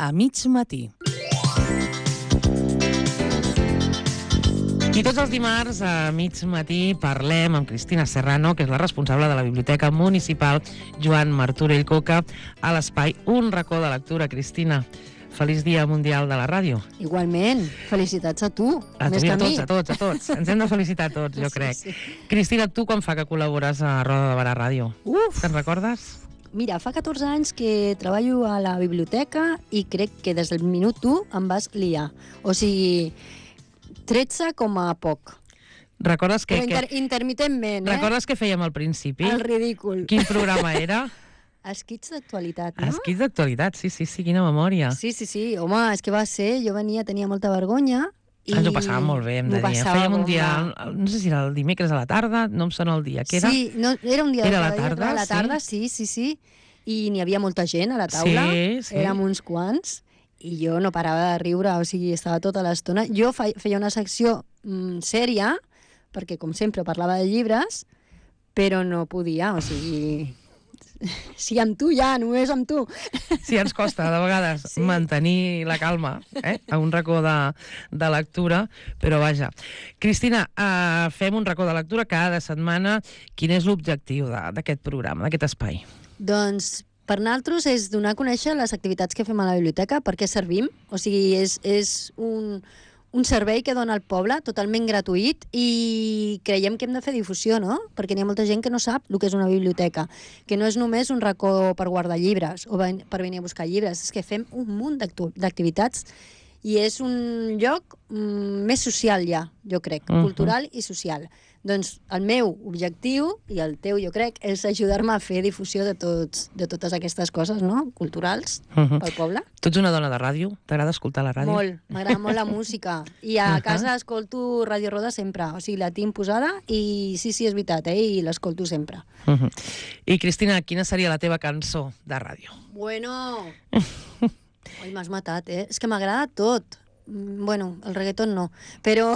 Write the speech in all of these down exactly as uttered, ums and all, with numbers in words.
a mig matí. I tots els dimarts a mig matí parlem amb Cristina Serrano, que és la responsable de la Biblioteca Municipal Joan Martorell Coca, a l'espai Un racó de lectura. Cristina, feliç Dia Mundial de la Ràdio. Igualment, felicitats a tu, a més tu, que a a mi. tots, a tots, a tots. Ens hem de felicitar a tots, jo Sí, crec. sí. Cristina, tu quan fa que col·labores a Roda de Barà Ràdio? Uf! Te'n recordes? Mira, fa catorze anys que treballo a la biblioteca i crec que des del minut u em vas liar. O sigui, tretze com a poc. Recordes que, Però inter que, intermitentment, eh? recordes què fèiem al principi? El ridícul. Quin programa era? Esquits d'actualitat, no? Esquits d'actualitat, sí, sí, sí, quina memòria. Sí, sí, sí. Home, és que va ser... Jo venia, tenia molta vergonya i... Ens ho passàvem molt bé, hem de m'ho dir. passava Fèiem un bomba. dia, no sé si era el dimecres a la tarda, no em sona el dia, què era? Sí, no, era un dia Era de a la cada dia, tarda, clar, a la sí. tarda, sí, sí, sí. I n'hi havia molta gent a la taula. Sí, sí. Érem uns quants. I jo no parava de riure, o sigui, estava tota l'estona. Jo fe- feia una secció mm, sèria, perquè, com sempre, parlava de llibres, però no podia, o sigui... Sí, amb tu ja, només amb tu. Sí, ens costa, de vegades, Sí. mantenir la calma eh? a un racó de, de lectura, però vaja. Cristina, uh, fem un racó de lectura cada setmana. Quin és l'objectiu de- d'aquest programa, d'aquest espai? Doncs per nosaltres és donar a conèixer les activitats que fem a la biblioteca, per què servim. O sigui, és, és un, un servei que dona al poble totalment gratuït i creiem que hem de fer difusió, no? Perquè n'hi ha molta gent que no sap el que és una biblioteca, que no és només un racó per guardar llibres o ven- per venir a buscar llibres, és que fem un munt d'actu- d'activitats i és un lloc mm, més social ja, jo crec, Mhm. cultural i social. Doncs el meu objectiu, i el teu jo crec, és ajudar-me a fer difusió de, tots, de totes aquestes coses, no?, culturals, Uh -huh. pel poble. Tu ets una dona de ràdio? T'agrada escoltar la ràdio? Molt, m'agrada molt la música. I a Ahà. casa escolto Ràdio Roda sempre, o sigui, la tinc posada i sí, sí, és veritat, eh? I l'escolto sempre. Uh -huh. I Cristina, quina seria la teva cançó de ràdio? Bueno... Oi, m'has matat, eh? És que m'agrada tot. Mm, Bueno, el reggaeton no, però...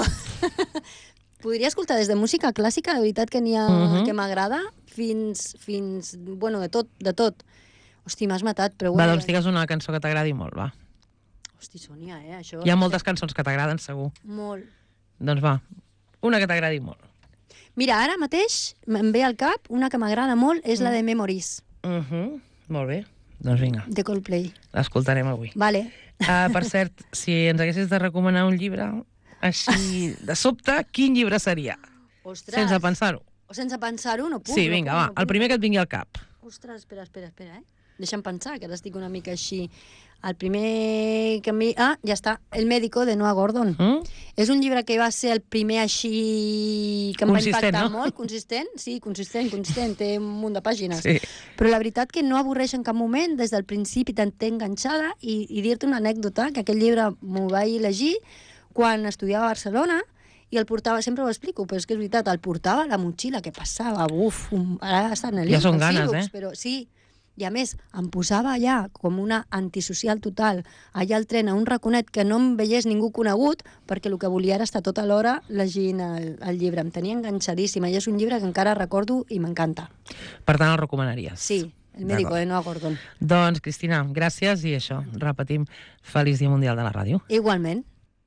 Podria escoltar des de música clàssica, de veritat que n'hi ha Mhm. que m'agrada, fins, fins... Bueno, de tot, de tot. Hosti, m'has matat, però Va, bueno... doncs digues una cançó que t'agradi molt, va. Hosti, Sònia, eh? Això... Hi ha moltes cançons que t'agraden, segur. Molt. Doncs va, una que t'agradi molt. Mira, ara mateix em ve al cap una que m'agrada molt, és la de Memories, Uh -huh. Molt bé, doncs vinga, de Coldplay. l'escoltarem avui. Vale. Uh, per cert, si ens haguessis de recomanar un llibre, així de sobte, quin llibre seria? Ostres. Sense pensar-ho. O sense pensar-ho, no puc. Sí, no vinga, puc, va, no puc, el primer no que et vingui al cap. puc. Ostres, espera, espera, espera, eh? Deixa'm pensar, que ara estic una mica així. El primer que mi... Ah, ja està, El médico, de Noah Gordon. Mm? És un llibre que va ser el primer així... que em va Consistent, impactar no? molt. Consistent, sí, consistent, consistent, té un munt de pàgines. Sí. Però la veritat que no avorreix en cap moment, des del principi te'n té enganxada, i, i dir-te una anècdota, que aquest llibre m'ho vaig llegir quan estudiava a Barcelona, i el portava, sempre ho explico, però és que és veritat, el portava a la motxilla, que passava, buf, un, ara està en el Ja són els ganes, e-books, eh? Però sí, i a més, em posava allà com una antisocial total, allà al tren, a un raconet que no em veiés ningú conegut, perquè el que volia era estar tota l'hora llegint el, el llibre. Em tenia enganxadíssima, i és un llibre que encara recordo i m'encanta. Per tant, el recomanaries? Sí, El médico, D'acord. de Noah Gordon. Doncs, Cristina, gràcies i això, repetim, feliç Dia Mundial de la Ràdio. Igualment.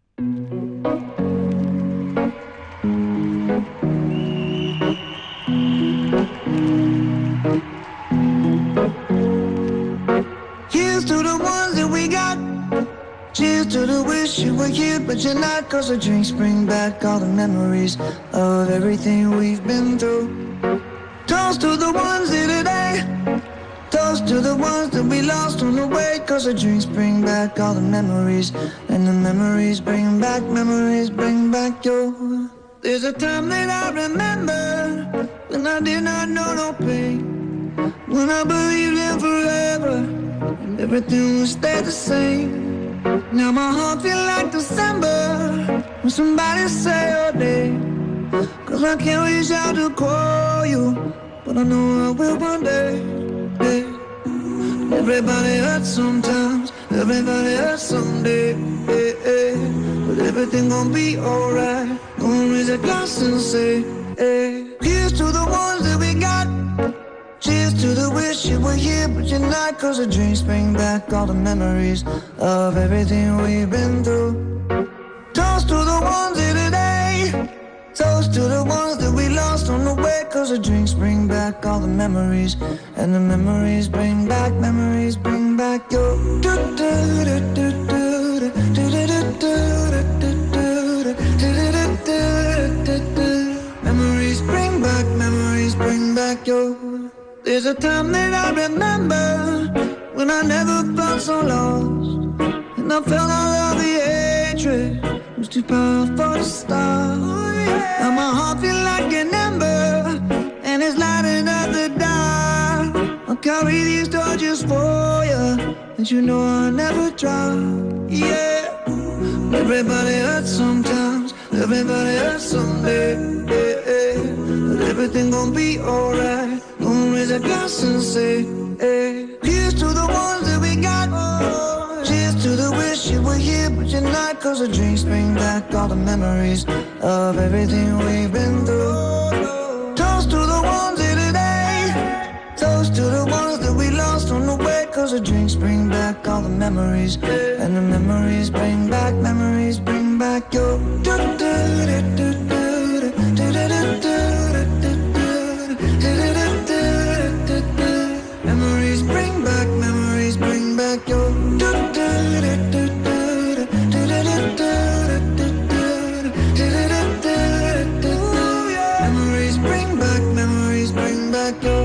Here's to the ones that we got. Cheers to the wish you were here, but you're not. Cause the drinks bring back all the memories of everything we've been through. Toast to the ones here today. Toast to the ones that we lost on the way. Cause the drinks bring back all the memories. And the memories bring back, memories bring back your... There's a time that I remember when I did not know no pain. When I believed in forever and everything would stay the same. Now my heart feel like December when somebody say your name. Cause I can't reach out to call you, but I know I will one day. Hey. Everybody hurts sometimes, everybody hurts someday. Hey, hey. But everything gon' be alright. Gonna raise a glass and say, hey. Here's to the ones that we got. Cheers to the wish you were were here, but you're not. Cause the drinks bring back all the memories of everything we've been through. Toast to the ones here today. Toast to the ones that we lost on the way. Cause the drinks bring back all the memories. And the memories bring back, memories bring back your memories bring back, memories bring back your. There's a time that I remember when I never felt so lost, and I felt all of the hatred was too powerful to stop. Now my heart feels like an ember, and it's lighting up the dark. I'll carry these torches for you, and you know I'll never drop. Yeah, everybody hurts sometimes, everybody hurts someday. Yeah, yeah. But everything gon' be alright. Gonna raise a glass and say, hey, here's to the ones that we got. Cheers to the wish you were here, but you're not. Cause the drinks bring back all the memories of everything we've been through. Toast to the ones here today. Toast to the ones that we lost on the way. Cause the drinks bring back all the memories. And the memories bring back, memories bring back your. Memories bring back, memories bring back your. Memories bring back, memories bring back your.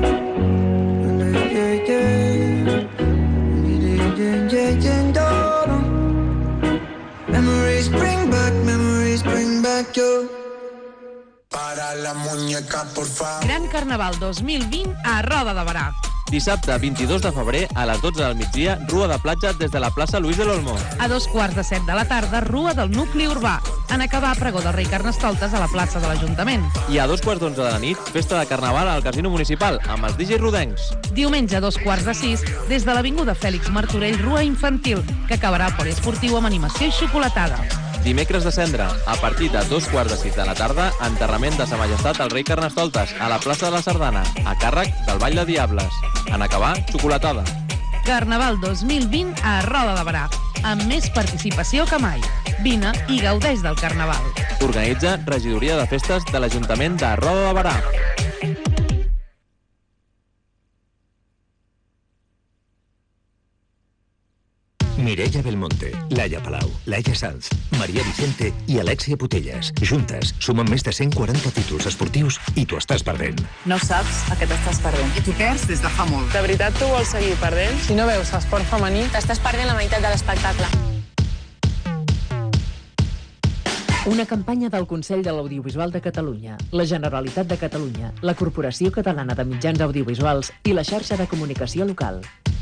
Memories bring back, memories bring back your. Para la muñeca, por favor. Gran Carnaval dos mil vint a Roda de Berà. Dissabte, vint-i-dos de febrer, a les dotze del migdia, Rua de Platja des de la plaça Luis de l'Olmo. A dos quarts de set de la tarda, Rua del nucli urbà. En acabar, pregó del rei Carnestoltes a la plaça de l'Ajuntament. I a dos quarts d'onze de la nit, festa de Carnaval al Casino Municipal, amb els D Js rodencs. Diumenge, a dos quarts de sis, des de l'avinguda Fèlix Martorell, Rua Infantil, que acabarà al poliesportiu amb animació i xocolatada. Dimecres de Cendra, a partir de dos quarts de sis de la tarda, enterrament de Sa Majestat el rei Carnestoltes, a la plaça de la Sardana, a càrrec del Ball de Diables. En acabar, xocolatada. Carnaval dos mil vint a Roda de Berà, amb més participació que mai. Vine i gaudeix del Carnaval. Organitza Regidoria de Festes de l'Ajuntament de Roda de Berà. Mireia Belmonte, Laia Palau, Laia Sanz, Maria Vicente i Alexia Putellas. Juntes, sumen més de cent quaranta títols esportius i t'ho estàs perdent. No saps a què t'estàs perdent. I t'ho perds des de fa molt. De veritat tu vols seguir perdent? Si no veus esport femení, t'estàs perdent la meitat de l'espectacle. Una campanya del Consell de l'Audiovisual de Catalunya, la Generalitat de Catalunya, la Corporació Catalana de Mitjans Audiovisuals i la xarxa de comunicació local.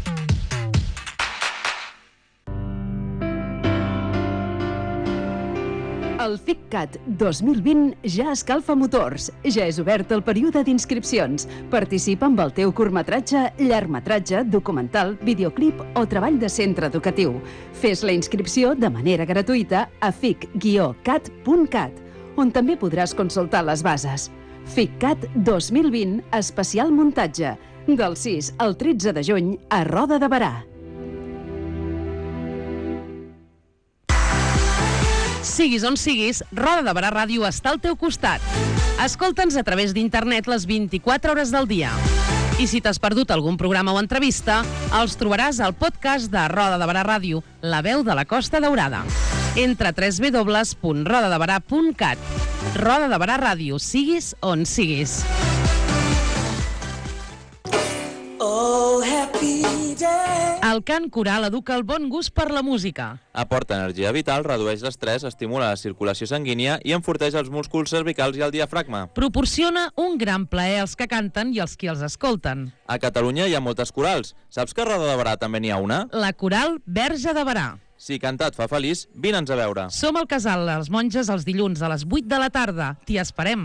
El FICCAT dos mil vint ja escalfa motors. Ja és obert el període d'inscripcions. Participa amb el teu curtmetratge, llargmetratge, documental, videoclip o treball de centre educatiu. Fes la inscripció de manera gratuïta a fic guió cat punt cat, on també podràs consultar les bases. FICCAT dos mil vint, especial muntatge, del sis al tretze de juny a Roda de Berà. Siguis on siguis, Roda de Berà Ràdio està al teu costat. Escolta'ns a través d'internet les vint-i-quatre hores del dia. I si t'has perdut algun programa o entrevista, els trobaràs al podcast de Roda de Berà Ràdio, la veu de la Costa Daurada. Entra a w w w punt roda de berà punt cat. Roda de Berà Ràdio, siguis on siguis. Oh, happy day. El cant coral educa el bon gust per la música. Aporta energia vital, redueix l'estrès, estimula la circulació sanguínia i enforteix els músculs cervicals i el diafragma. Proporciona un gran plaer als que canten i als qui els escolten. A Catalunya hi ha moltes corals. Saps que a Roda de Berà també n'hi ha una? La coral Verge de Berà. Si cantar et fa feliç, vine'ns a veure. Som al Casal Les Monges els dilluns a les vuit de la tarda. T'hi esperem.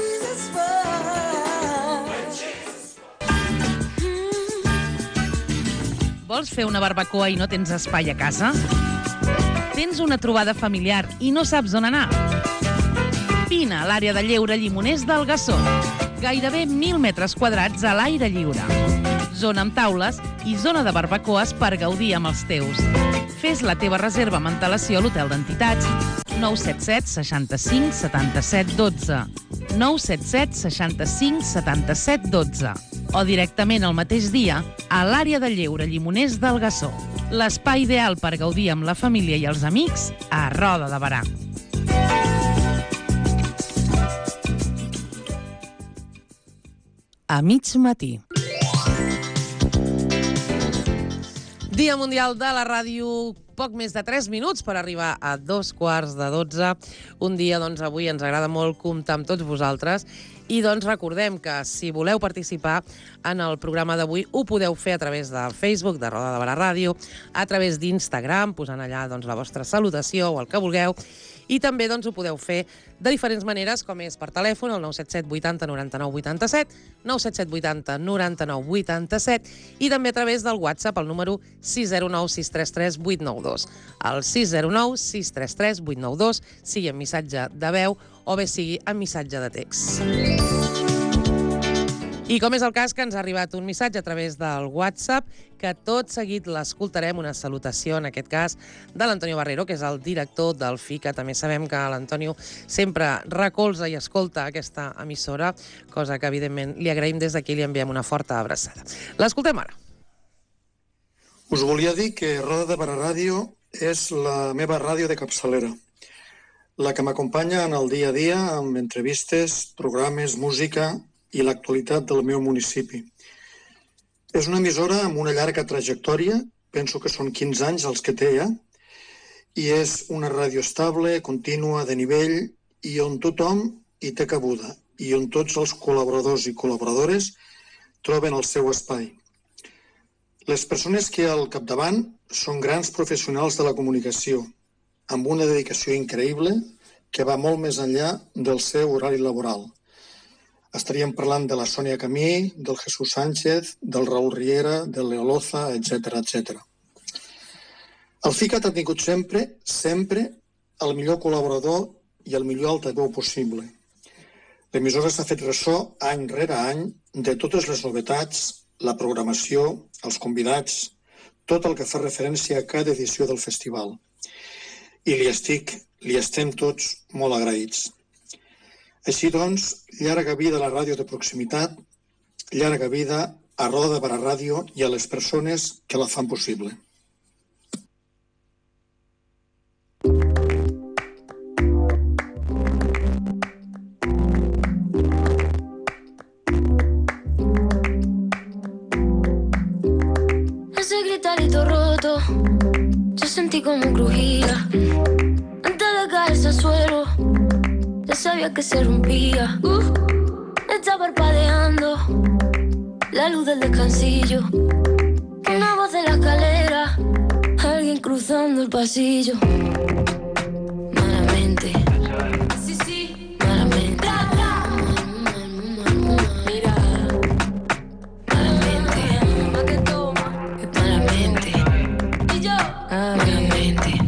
Vols fer una barbacoa i no tens espai a casa? Tens una trobada familiar i no saps on anar? Vine a l'àrea de lleure Llimoners del Gassó. Gairebé mil metres quadrats a l'aire lliure. zona amb taules i zona de barbacoes per gaudir amb els teus. Fes la teva reserva amb antelació a l'Hotel d'Entitats nou set set seixanta-cinc setanta-set dotze nou set set seixanta-cinc setanta-set dotze o directament el mateix dia a l'àrea de lleure Llimoners del Gassó. L'espai ideal per gaudir amb la família i els amics a Roda de Berà. A mig matí. Dia Mundial de la Ràdio, poc més de tres minuts per arribar a dos quarts de dotze. Un dia, doncs, avui ens agrada molt comptar amb tots vosaltres i, doncs, recordem que si voleu participar en el programa d'avui ho podeu fer a través de Facebook, de Roda de Berà Ràdio, a través d'Instagram, posant allà, doncs, la vostra salutació o el que vulgueu. I també, doncs, ho podeu fer de diferents maneres, com és per telèfon, el nou set set vuitanta noranta-nou vuitanta-set, nou set set vuitanta noranta-nou vuitanta-set, i també a través del WhatsApp, el número sis zero nou sis tres tres vuit nou dos. El sis zero nou sis tres tres vuit nou dos, sigui en missatge de veu o bé sigui en missatge de text. I com és el cas que ens ha arribat un missatge a través del WhatsApp, que tot seguit l'escoltarem, una salutació, en aquest cas, de l'Antonio Barrero, que és el director del F I C A. També sabem que l'Antonio sempre recolza i escolta aquesta emissora, cosa que, evidentment, li agraïm des d'aquí i li enviem una forta abraçada. L'escoltem ara. Us volia dir que Roda de Berà Ràdio és la meva ràdio de capçalera, la que m'acompanya en el dia a dia amb entrevistes, programes, música i l'actualitat del meu municipi. És una emissora amb una llarga trajectòria, penso que són quinze anys els que té ja, i és una ràdio estable, contínua, de nivell, i on tothom hi té cabuda, i on tots els col·laboradors i col·laboradores troben el seu espai. Les persones que hi ha al capdavant són grans professionals de la comunicació, amb una dedicació increïble que va molt més enllà del seu horari laboral. Estaríem parlant de la Sònia Camí, del Jesús Sánchez, del Raül Riera, del Leo Loza, etcètera, etcètera. El F I C A ha tingut sempre, sempre, el millor col·laborador i el millor altaveu possible. L'emissora s'ha fet ressò any rere any de totes les novetats, la programació, els convidats, tot el que fa referència a cada edició del festival. I li estic, li estem tots molt agraïts. Així doncs, llarga vida a la ràdio de proximitat, llarga vida a Roda de Berà Ràdio i a les persones que la fan possible. Ese gritarito roto, yo sentí como crujía antes de caerse al suelo. Ya sabía que se rompía. Uh, está parpadeando la luz del descansillo. Una voz de la escalera, alguien cruzando el pasillo. Malamente. Sí, sí. Malamente. Mira. Malamente. ¿Pa qué toma? Malamente. Y yo. Malamente.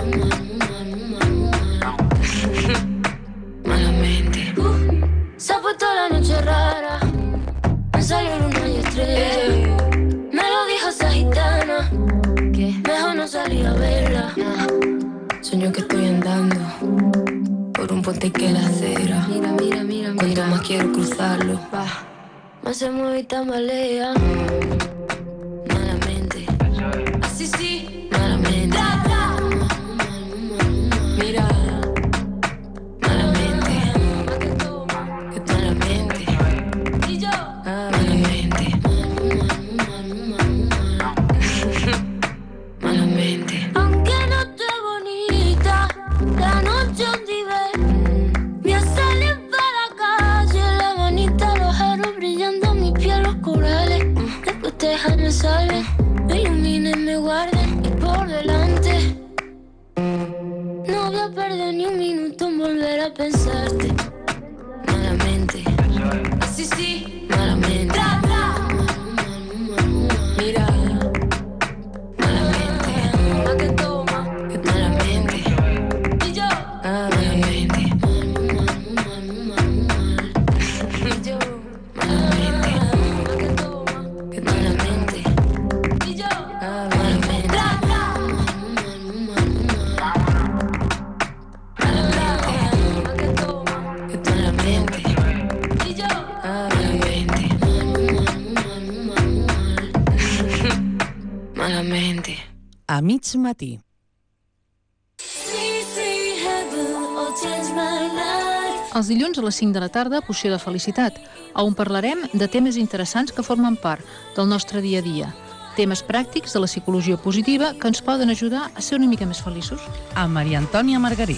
Se ha puesto la noche rara, me salió luna y estrella. Me lo dijo esa gitana, que mejor no salir a verla. Sueño que estoy andando por un puente que la acera. Mira, mira, mira, cuanto mira. Más quiero cruzarlo, más se mueve y tambalea. Malamente, así sí, malamente. Mira. Me salven, me iluminen, me guarden y por delante no voy a perder ni un minuto en volver a pensarte. Malamente, así sí, malamente. Mira, malamente, ¿pa' qué toma? Malamente, y yo, malamente, y yo, malamente, ¿pa' qué toma? Malamente. a mig matí. Els dilluns a les cinc de la tarda, Poció de Felicitat, on parlarem de temes interessants que formen part del nostre dia a dia. Temes pràctics de la psicologia positiva que ens poden ajudar a ser una mica més feliços. Amb Maria Antònia Margarit.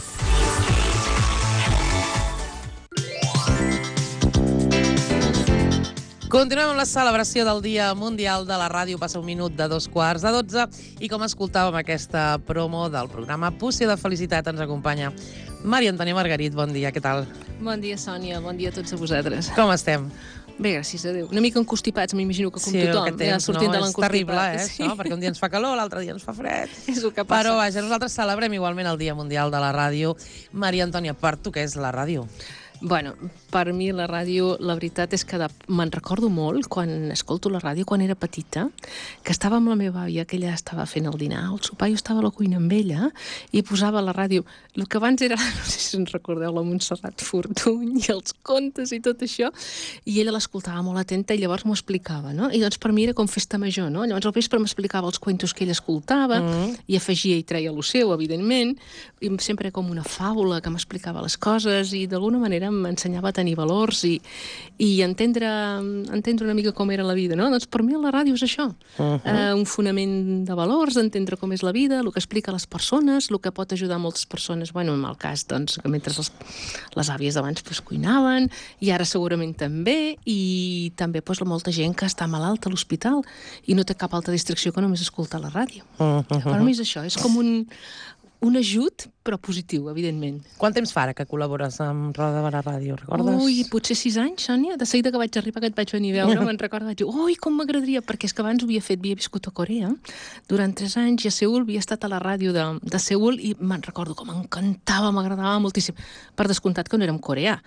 Continuem amb la celebració del Dia Mundial de la Ràdio. Passa un minut de dos quarts de dotze i com escoltàvem aquesta promo del programa Poció de Felicitat ens acompanya Maria Antònia Margarit. Bon dia, què tal? Bon dia, Sònia. Bon dia a tots a vosaltres. Com estem? Bé, gràcies a Déu. Una mica encostipats, m'imagino que com sí, tothom. Sí, el que tens, ja sortint no? de És terrible, eh, sí. això? Perquè un dia ens fa calor, l'altre dia ens fa fred. És el que passa. Però vaja, nosaltres celebrem igualment el Dia Mundial de la Ràdio. Maria Antònia, per tu què és la ràdio? Bueno, per mi la ràdio, la veritat és que de... me'n recordo molt quan escolto la ràdio, quan era petita, que estava amb la meva àvia, que ella estava fent el dinar, el sopar, jo estava a la cuina amb ella i posava la ràdio. El que abans era, no sé si ens recordeu, la Montserrat Fortuny i els contes i tot això, i ella l'escoltava molt atenta i llavors m'ho explicava, no? I doncs per mi era com festa major, no? Llavors al vespre m'explicava els cuentos que ella escoltava mm. i afegia i treia el seu, evidentment, i sempre com una fàbula que m'explicava les coses i d'alguna manera m'ensenyava a tenir valors i, i entendre, entendre una mica com era la vida, no? Doncs per mi la ràdio és això, uh-huh. uh, un fonament de valors, entendre com és la vida, el que explica les persones, el que pot ajudar moltes persones, bueno, en el cas, doncs, que mentre les, les àvies d'abans pues, cuinaven, i ara segurament també, i també pues, molta gent que està malalta a l'hospital i no té cap altra distracció que només escoltar la ràdio. Uh-huh. Per mi és això, és com un, un ajut, però positiu, evidentment. Quant temps fa ara que col·labores amb Roda de Barà Ràdio, recordes? Ui, potser sis anys, Sònia. De seguida que vaig arribar, que et vaig venir a veure, me'n recordo, vaig dir, ui, com m'agradaria, perquè és que abans ho havia fet, havia viscut a Corea, durant tres anys, i a Seul havia estat a la ràdio de, de Seul, i me'n recordo que m'encantava, m'agradava moltíssim. Per descomptat que no era en coreà,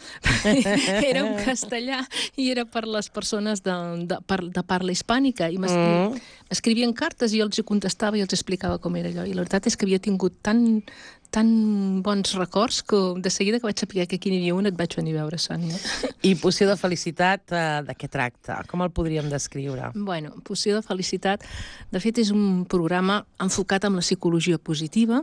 era en castellà, i era per les persones de, de, per, de parla hispànica, i m'escrivien cartes, i jo els hi contestava i els explicava com era allò, i la veritat és que havia tingut tan tan bons records que de seguida que vaig saber que aquí n'hi havia un et vaig venir a veure, Sònia. I Poció de Felicitat, eh, de què tracta? Com el podríem descriure? Bueno, Poció de Felicitat, de fet, és un programa enfocat en la psicologia positiva.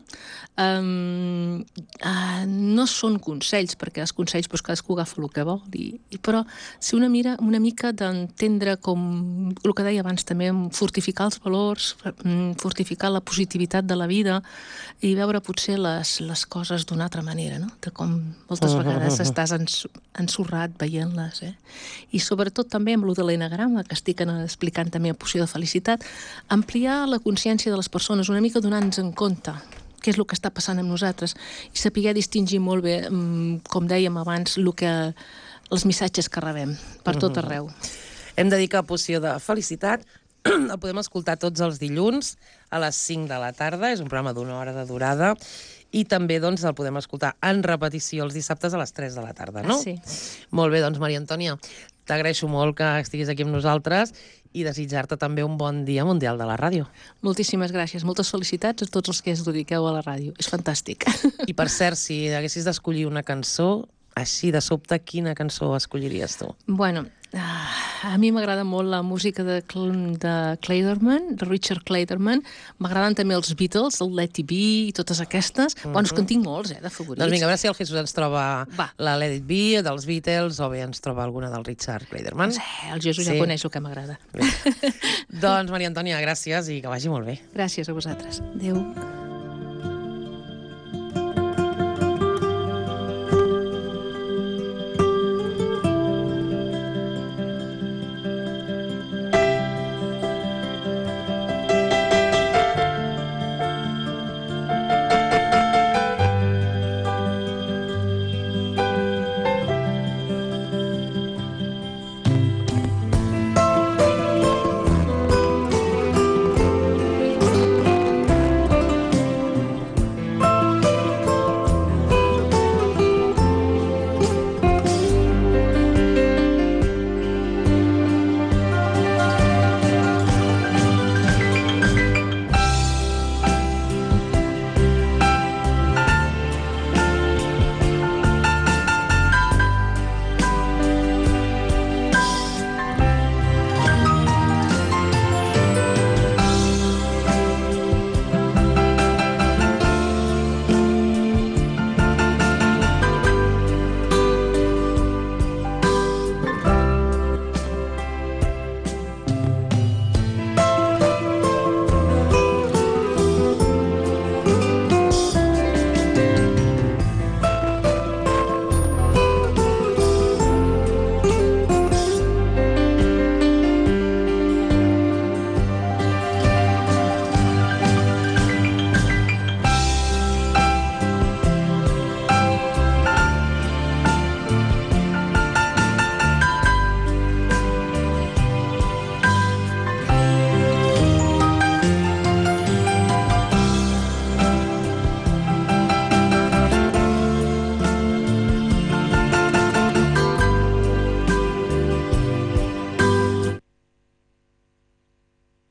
Um, uh, no són consells, perquè els consells doncs, cadascú agafa el que vol, i, i, però si una mira una mica d'entendre com el que deia abans també, fortificar els valors, fortificar la positivitat de la vida i veure potser la Les, les coses d'una altra manera, no? De com moltes vegades estàs ens, ensorrat veient-les, eh? I sobretot també amb lo de l'enagrama, que estic explicant també a Poció de Felicitat, ampliar la consciència de les persones, una mica donant-nos en compte què és el que està passant amb nosaltres i saber distingir molt bé, com dèiem abans, el que, els missatges que rebem per tot arreu. Hem de dir que Poció de Felicitat el podem escoltar tots els dilluns a les cinc de la tarda, és un programa d'una hora de durada, i també doncs, el podem escoltar en repetició els dissabtes a les tres de la tarda, no? Ah, sí. Molt bé, doncs, Maria Antònia, t'agraeixo molt que estiguis aquí amb nosaltres i desitjar-te també un bon Dia Mundial de la Ràdio. Moltíssimes gràcies, moltes felicitats a tots els que es dediqueu a la ràdio, és fantàstic. I per cert, si haguessis d'escollir una cançó, així de sobte, quina cançó escolliries tu? Bueno, a mi m'agrada molt la música de, de Clayderman, de Richard Clayderman. M'agraden també els Beatles, el Let It Be i totes aquestes. Mm-hmm. Bueno, és que en tinc molts, eh, de favorits. Doncs vinga, a veure si el Jesús ens troba Va. la Let It Be dels Beatles o bé ens troba alguna del Richard Clayderman. Sí, el Jesús sí. ja coneix el que m'agrada. Doncs, Maria Antònia, gràcies i que vagi molt bé. Gràcies a vosaltres. Adéu.